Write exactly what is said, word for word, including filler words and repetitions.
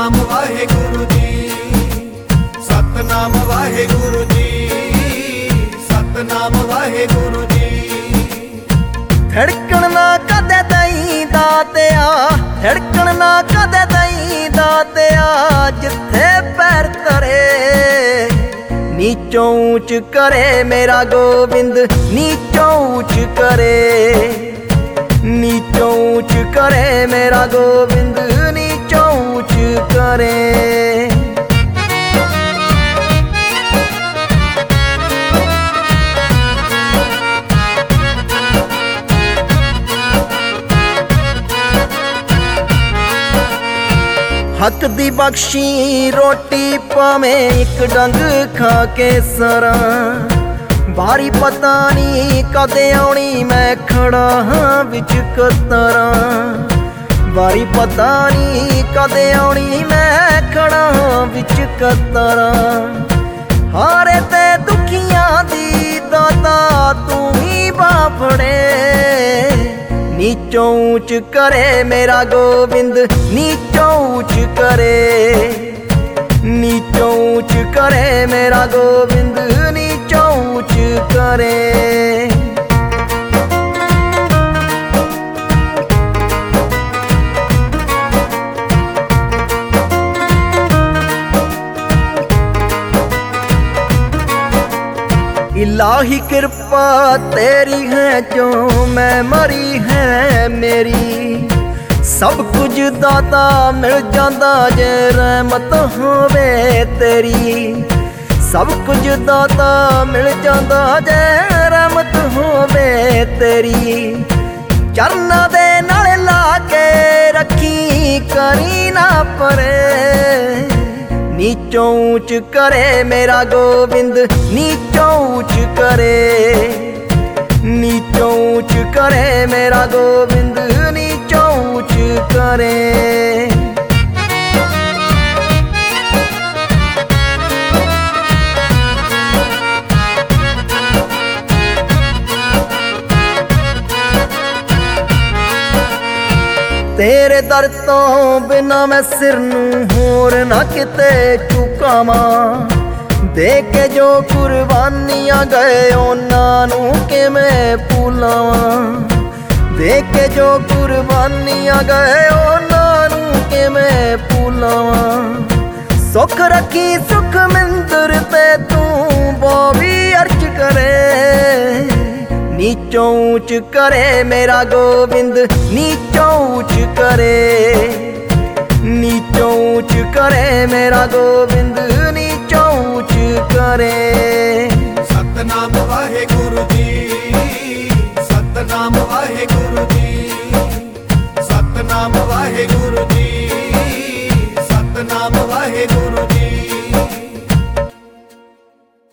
सतनाम वाहेगुरु जी, सतनाम वाहेगुरु जी, सतनाम वाहेगुरु जी। धड़कन ना कदे दई दातिया, धड़कन ना कदे दई दातिया, जिथे पैर तरे नीचों ऊंच करे मेरा गोविंद, नीचों ऊंच करे, नीचों ऊंच करे मेरा गोविंद, नीचों ऊंच करे। हक दी बख्शी रोटी पावे एक डंग खा के सरा, बारी पता नहीं कदे आनी मैं खड़ा हाँ विच कतरा, बारी पता नहीं कदे आनी मैं खड़ा हाँ विच कतरा। हारे ते दुखियां दी दाता तू ही बाफड़े, नीचों ऊंच करे मेरा गोविंद, नीचों ऊंच करे, नीचों ऊंच करे मेरा गोविंद, नीचों ऊंच करे। इलाही कृपा तेरी है जो मैं मरी है मेरी, सब कुछ दाता मिल जांदा जे रहमत होवे तेरी, सब कुछ दाता मिल जांदा जे रहमत होवे तेरी। चरना दे नाल ला के रखी करी ना परे, नीचों ऊंच करे मेरा गोविंद, नीचों ऊंच करे, नीचों ऊंच करे मेरा गोविंद, नीचों ऊंच करे। तेरे दर तो बिना मैं सिर नूं होर ना किते चुकावां, दे के जो कुर्बानियां गए उन्हां नूं किवें भुलावां, दे के जो कुर्बानियां गए उन्हां नूं किवें भुलावां। सुख रखी सुख मिंदर ते तू बोवी अर्ज करे, नीचों ऊंच करे मेरा गोविंद, नीचों ऊंच करे, नीचों ऊंच करे मेरा गोविंद, नीचों ऊंच करे।